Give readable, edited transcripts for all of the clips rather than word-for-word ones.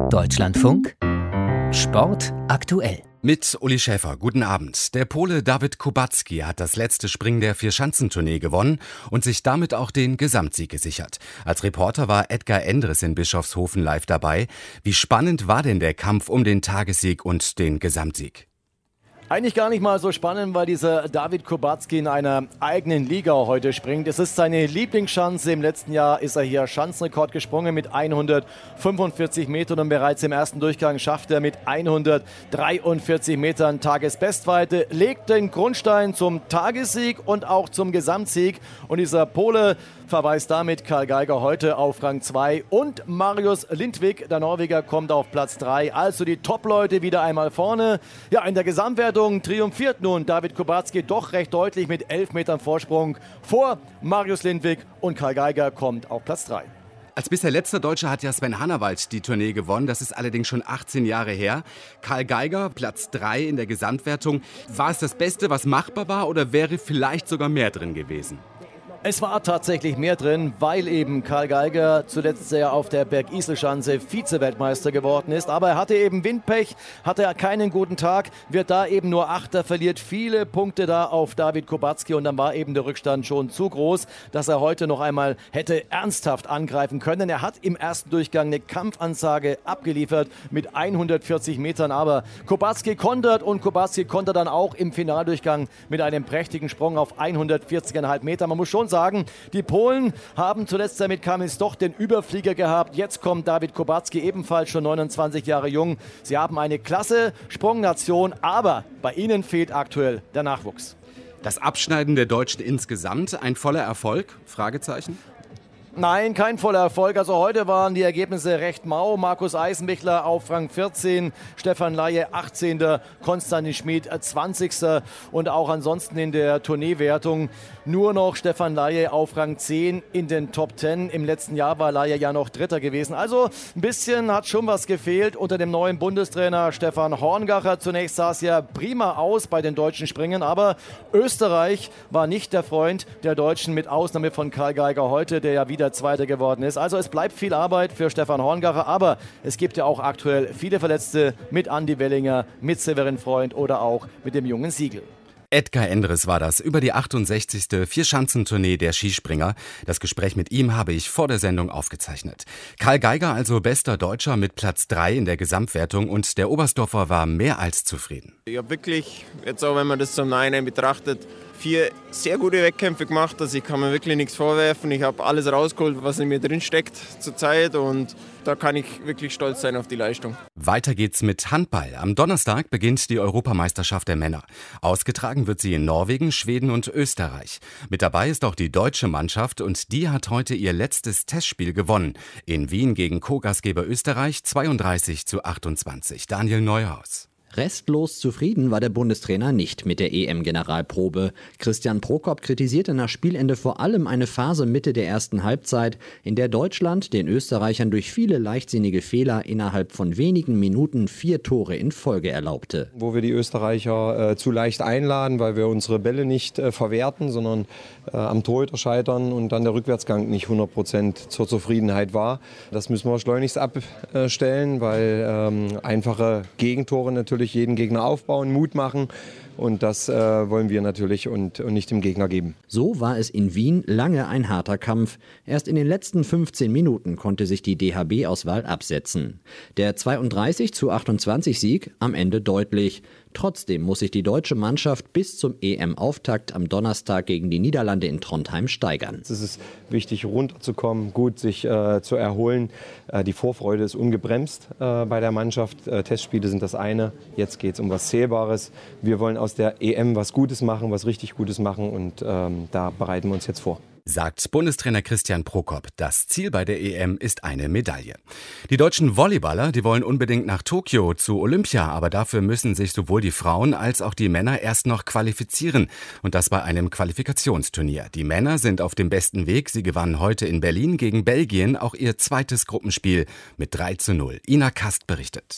Deutschlandfunk Sport aktuell. Mit Uli Schäfer, guten Abend. Der Pole Dawid Kubacki hat das letzte Springen der Vierschanzentournee gewonnen und sich damit auch den Gesamtsieg gesichert. Als Reporter war Edgar Endres in Bischofshofen live dabei. Wie spannend war denn der Kampf um den Tagessieg und den Gesamtsieg? Eigentlich gar nicht mal so spannend, weil dieser Dawid Kubacki in einer eigenen Liga heute springt. Es ist seine Lieblingsschanze. Im letzten Jahr ist er hier Schanzenrekord gesprungen mit 145 Metern und bereits im ersten Durchgang schafft er mit 143 Metern Tagesbestweite, legt den Grundstein zum Tagessieg und auch zum Gesamtsieg. Und dieser Pole verweist damit Karl Geiger heute auf Rang 2 und Marius Lindvik, der Norweger, kommt auf Platz 3. Also die Top-Leute wieder einmal vorne. Ja, in der Gesamtwertung triumphiert nun Dawid Kubacki doch recht deutlich mit 11 Metern Vorsprung vor Marius Lindvik und Karl Geiger kommt auf Platz 3. Als bisher letzter Deutscher hat ja Sven Hannawald die Tournee gewonnen. Das ist allerdings schon 18 Jahre her. Karl Geiger, Platz 3 in der Gesamtwertung. War es das Beste, was machbar war, oder wäre vielleicht sogar mehr drin gewesen? Es war tatsächlich mehr drin, weil eben Karl Geiger zuletzt ja auf der Bergiselschanze Vize-Weltmeister geworden ist. Aber er hatte eben Windpech, hatte keinen guten Tag, wird da eben nur Achter, verliert viele Punkte da auf Dawid Kubacki und dann war eben der Rückstand schon zu groß, dass er heute noch einmal hätte ernsthaft angreifen können. Er hat im ersten Durchgang eine Kampfansage abgeliefert mit 140 Metern, aber Kubacki kontert und Kubacki kontert dann auch im Finaldurchgang mit einem prächtigen Sprung auf 140,5 Meter. Man muss schon sagen, die Polen haben zuletzt mit Kamil Stoch den Überflieger gehabt. Jetzt kommt Dawid Kubacki, ebenfalls schon 29 Jahre jung. Sie haben eine klasse Sprungnation, aber bei ihnen fehlt aktuell der Nachwuchs. Das Abschneiden der Deutschen insgesamt, ein voller Erfolg? Fragezeichen. Nein, kein voller Erfolg. Also heute waren die Ergebnisse recht mau. Markus Eisenbichler auf Rang 14, Stefan Laie 18., Konstantin Schmid 20. Und auch ansonsten in der Tourneewertung nur noch Stefan Laie auf Rang 10 in den Top 10. Im letzten Jahr war Laie ja noch Dritter gewesen. Also ein bisschen hat schon was gefehlt unter dem neuen Bundestrainer Stefan Horngacher. Zunächst sah es ja prima aus bei den deutschen Springen, aber Österreich war nicht der Freund der Deutschen, mit Ausnahme von Karl Geiger heute, der ja wieder Zweiter geworden ist. Also es bleibt viel Arbeit für Stefan Horngacher, aber es gibt ja auch aktuell viele Verletzte mit Andi Wellinger, mit Severin Freund oder auch mit dem jungen Siegel. Edgar Endres war das über die 68. Vierschanzentournee der Skispringer. Das Gespräch mit ihm habe ich vor der Sendung aufgezeichnet. Karl Geiger also bester Deutscher mit Platz 3 in der Gesamtwertung und der Oberstdorfer war mehr als zufrieden. Ich habe wirklich, jetzt auch wenn man das zum Nachhinein betrachtet, 4 sehr gute Wettkämpfe gemacht, also ich kann mir wirklich nichts vorwerfen. Ich habe alles rausgeholt, was in mir drin steckt zurzeit und da kann ich wirklich stolz sein auf die Leistung. Weiter geht's mit Handball. Am Donnerstag beginnt die Europameisterschaft der Männer. Ausgetragen wird sie in Norwegen, Schweden und Österreich. Mit dabei ist auch die deutsche Mannschaft und die hat heute ihr letztes Testspiel gewonnen. In Wien gegen Co-Gastgeber Österreich 32:28. Daniel Neuhaus. Restlos zufrieden war der Bundestrainer nicht mit der EM-Generalprobe. Christian Prokop kritisierte nach Spielende vor allem eine Phase Mitte der ersten Halbzeit, in der Deutschland den Österreichern durch viele leichtsinnige Fehler innerhalb von wenigen Minuten 4 Tore in Folge erlaubte. Wo wir die Österreicher zu leicht einladen, weil wir unsere Bälle nicht verwerten, sondern am Torhüter scheitern und dann der Rückwärtsgang nicht 100% zur Zufriedenheit war. Das müssen wir schleunigst abstellen, weil einfache Gegentore natürlich jeden Gegner aufbauen, Mut machen und das wollen wir natürlich und nicht dem Gegner geben. So war es in Wien lange ein harter Kampf. Erst in den letzten 15 Minuten konnte sich die DHB-Auswahl absetzen. Der 32:28 Sieg am Ende deutlich. Trotzdem muss sich die deutsche Mannschaft bis zum EM-Auftakt am Donnerstag gegen die Niederlande in Trondheim steigern. Es ist wichtig, runterzukommen, gut sich zu erholen. Die Vorfreude ist ungebremst bei der Mannschaft. Testspiele sind das eine. Jetzt geht es um was Zählbares. Wir wollen aus der EM was Gutes machen, was richtig Gutes machen und da bereiten wir uns jetzt vor. Sagt Bundestrainer Christian Prokop. Das Ziel bei der EM ist eine Medaille. Die deutschen Volleyballer, die wollen unbedingt nach Tokio zu Olympia, aber dafür müssen sich sowohl die Frauen als auch die Männer erst noch qualifizieren. Und das bei einem Qualifikationsturnier. Die Männer sind auf dem besten Weg. Sie gewannen heute in Berlin gegen Belgien auch ihr zweites Gruppenspiel mit 3:0. Ina Kast berichtet.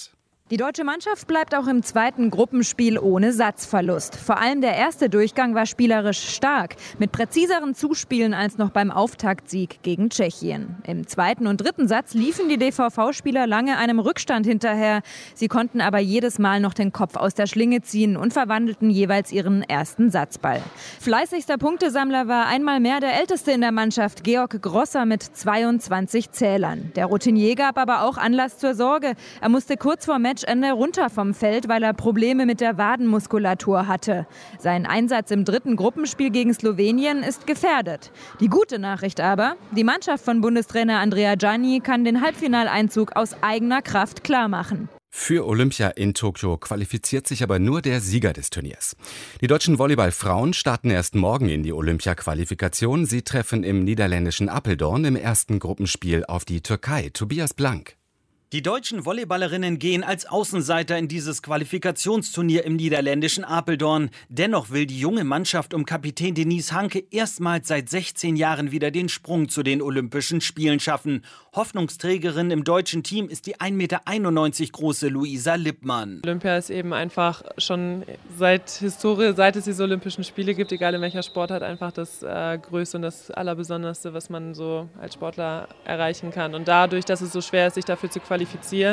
Die deutsche Mannschaft bleibt auch im zweiten Gruppenspiel ohne Satzverlust. Vor allem der erste Durchgang war spielerisch stark, mit präziseren Zuspielen als noch beim Auftaktsieg gegen Tschechien. Im zweiten und dritten Satz liefen die DVV-Spieler lange einem Rückstand hinterher. Sie konnten aber jedes Mal noch den Kopf aus der Schlinge ziehen und verwandelten jeweils ihren ersten Satzball. Fleißigster Punktesammler war einmal mehr der Älteste in der Mannschaft, Georg Grosser mit 22 Zählern. Der Routinier gab aber auch Anlass zur Sorge. Er musste kurz vor Matchende runter vom Feld, weil er Probleme mit der Wadenmuskulatur hatte. Sein Einsatz im dritten Gruppenspiel gegen Slowenien ist gefährdet. Die gute Nachricht aber, die Mannschaft von Bundestrainer Andrea Gianni kann den Halbfinaleinzug aus eigener Kraft klarmachen. Für Olympia in Tokio qualifiziert sich aber nur der Sieger des Turniers. Die deutschen Volleyballfrauen starten erst morgen in die Olympia-Qualifikation. Sie treffen im niederländischen Apeldoorn im ersten Gruppenspiel auf die Türkei. Tobias Blank. Die deutschen Volleyballerinnen gehen als Außenseiter in dieses Qualifikationsturnier im niederländischen Apeldoorn. Dennoch will die junge Mannschaft um Kapitän Denise Hanke erstmals seit 16 Jahren wieder den Sprung zu den Olympischen Spielen schaffen. Hoffnungsträgerin im deutschen Team ist die 1,91 Meter große Luisa Lippmann. Olympia ist eben einfach schon seit es diese Olympischen Spiele gibt, egal in welcher Sportart, einfach das Größte und das Allerbesonderste, was man so als Sportler erreichen kann. Und dadurch, dass es so schwer ist, sich dafür zu qualifizieren,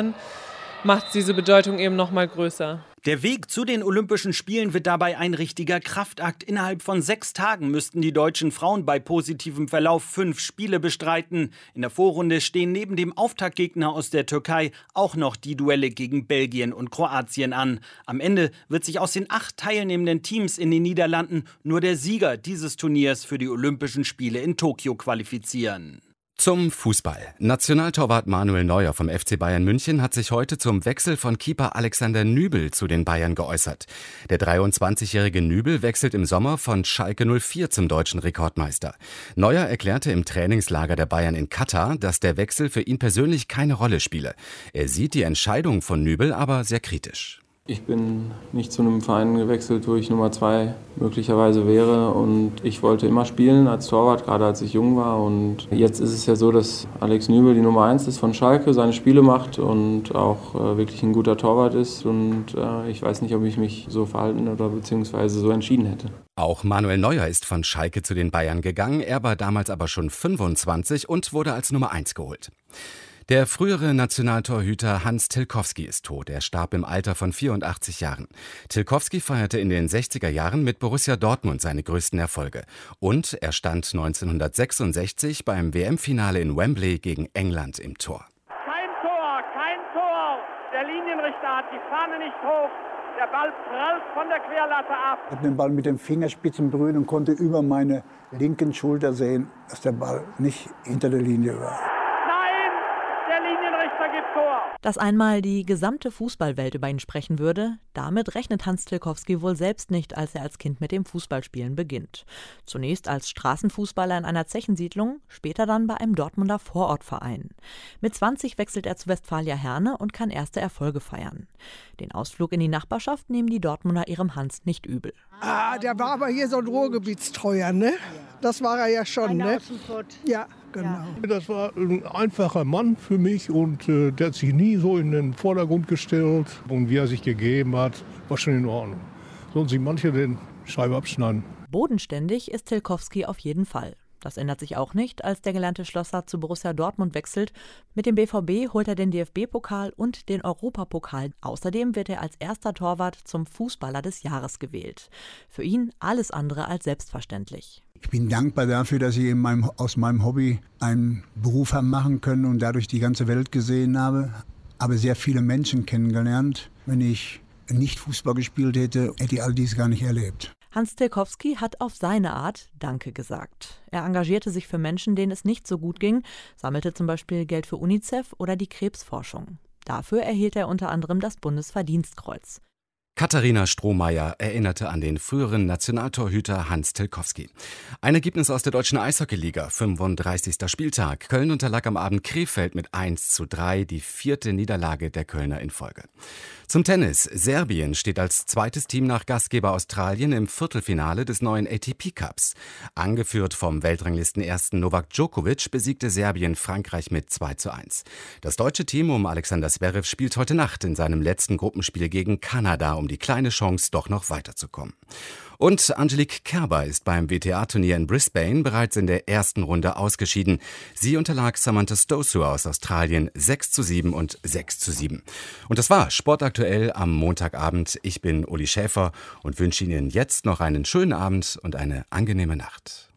macht diese Bedeutung eben noch mal größer. Der Weg zu den Olympischen Spielen wird dabei ein richtiger Kraftakt. Innerhalb von 6 Tagen müssten die deutschen Frauen bei positivem Verlauf 5 Spiele bestreiten. In der Vorrunde stehen neben dem Auftaktgegner aus der Türkei auch noch die Duelle gegen Belgien und Kroatien an. Am Ende wird sich aus den 8 teilnehmenden Teams in den Niederlanden nur der Sieger dieses Turniers für die Olympischen Spiele in Tokio qualifizieren. Zum Fußball. Nationaltorwart Manuel Neuer vom FC Bayern München hat sich heute zum Wechsel von Keeper Alexander Nübel zu den Bayern geäußert. Der 23-jährige Nübel wechselt im Sommer von Schalke 04 zum deutschen Rekordmeister. Neuer erklärte im Trainingslager der Bayern in Katar, dass der Wechsel für ihn persönlich keine Rolle spiele. Er sieht die Entscheidung von Nübel aber sehr kritisch. Ich bin nicht zu einem Verein gewechselt, wo ich Nummer 2 möglicherweise wäre, und ich wollte immer spielen als Torwart, gerade als ich jung war, und jetzt ist es ja so, dass Alex Nübel die Nummer 1 ist von Schalke, seine Spiele macht und auch wirklich ein guter Torwart ist, und ich weiß nicht, ob ich mich so verhalten oder beziehungsweise so entschieden hätte. Auch Manuel Neuer ist von Schalke zu den Bayern gegangen, er war damals aber schon 25 und wurde als Nummer 1 geholt. Der frühere Nationaltorhüter Hans Tilkowski ist tot. Er starb im Alter von 84 Jahren. Tilkowski feierte in den 60er Jahren mit Borussia Dortmund seine größten Erfolge. Und er stand 1966 beim WM-Finale in Wembley gegen England im Tor. Kein Tor. Der Linienrichter hat die Fahne nicht hoch. Der Ball prallt von der Querlatte ab. Ich habe den Ball mit den Fingerspitzen berührt und konnte über meine linken Schulter sehen, dass der Ball nicht hinter der Linie war. Dass einmal die gesamte Fußballwelt über ihn sprechen würde, damit rechnet Hans Tilkowski wohl selbst nicht, als er als Kind mit dem Fußballspielen beginnt. Zunächst als Straßenfußballer in einer Zechensiedlung, später dann bei einem Dortmunder Vorortverein. Mit 20 wechselt er zu Westfalia Herne und kann erste Erfolge feiern. Den Ausflug in die Nachbarschaft nehmen die Dortmunder ihrem Hans nicht übel. Der war aber hier so ein Ruhrgebietstreuer, ne? Das war er ja schon, ne? Ja, genau. Das war ein einfacher Mann für mich, und der hat sich nie so in den Vordergrund gestellt. Und wie er sich gegeben hat, war schon in Ordnung. Sollen sich manche den Scheibe abschneiden. Bodenständig ist Tilkowski auf jeden Fall. Das ändert sich auch nicht, als der gelernte Schlosser zu Borussia Dortmund wechselt. Mit dem BVB holt er den DFB-Pokal und den Europapokal. Außerdem wird er als erster Torwart zum Fußballer des Jahres gewählt. Für ihn alles andere als selbstverständlich. Ich bin dankbar dafür, dass ich aus meinem Hobby einen Beruf habe machen können und dadurch die ganze Welt gesehen habe. Aber sehr viele Menschen kennengelernt. Wenn ich nicht Fußball gespielt hätte, hätte ich all dies gar nicht erlebt. Hans Tilkowski hat auf seine Art Danke gesagt. Er engagierte sich für Menschen, denen es nicht so gut ging, sammelte zum Beispiel Geld für UNICEF oder die Krebsforschung. Dafür erhielt er unter anderem das Bundesverdienstkreuz. Katharina Strohmeier erinnerte an den früheren Nationaltorhüter Hans Tilkowski. Ein Ergebnis aus der deutschen Eishockeyliga, 35. Spieltag. Köln unterlag am Abend Krefeld mit 1:3, die 4. Niederlage der Kölner in Folge. Zum Tennis. Serbien steht als zweites Team nach Gastgeber Australien im Viertelfinale des neuen ATP Cups. Angeführt vom Weltranglistenersten Novak Djokovic besiegte Serbien Frankreich mit 2:1. Das deutsche Team um Alexander Zverev spielt heute Nacht in seinem letzten Gruppenspiel gegen Kanada, um die kleine Chance, doch noch weiterzukommen. Und Angelique Kerber ist beim WTA-Turnier in Brisbane bereits in der ersten Runde ausgeschieden. Sie unterlag Samantha Stosu aus Australien 6:7 und 6:7. Und das war Sport aktuell am Montagabend. Ich bin Uli Schäfer und wünsche Ihnen jetzt noch einen schönen Abend und eine angenehme Nacht.